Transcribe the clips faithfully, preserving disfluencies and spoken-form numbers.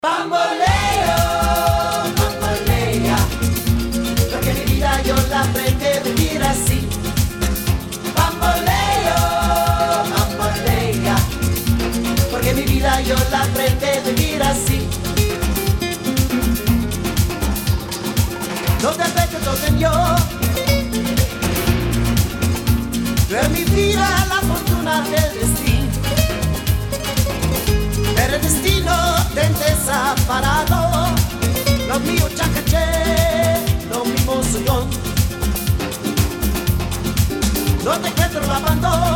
Bamboleo, bambolea, porque mi vida yo la aprendí a vivir así. Bamboleo, bambolea, porque mi vida yo la aprendí a vivir así. No te apeches, no señor, pero en mi vida la fortuna del destino. Pero el destino te desaparado. Lo mío chacaché, lo mismo soy yo. No te encuentro lavando.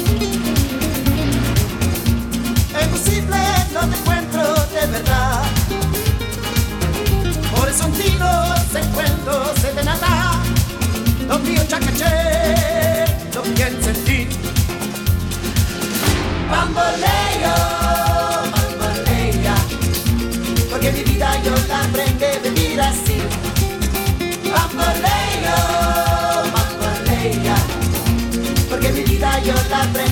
Es posible, no te encuentro de verdad. Por eso un tiro se encuentro, se de nada. Lo mío chacaché, lo bien sentir. Bamboleo, porque mi vida yo la aprendí a vivir así. Bamboleo, bambolea, porque mi vida yo la aprendí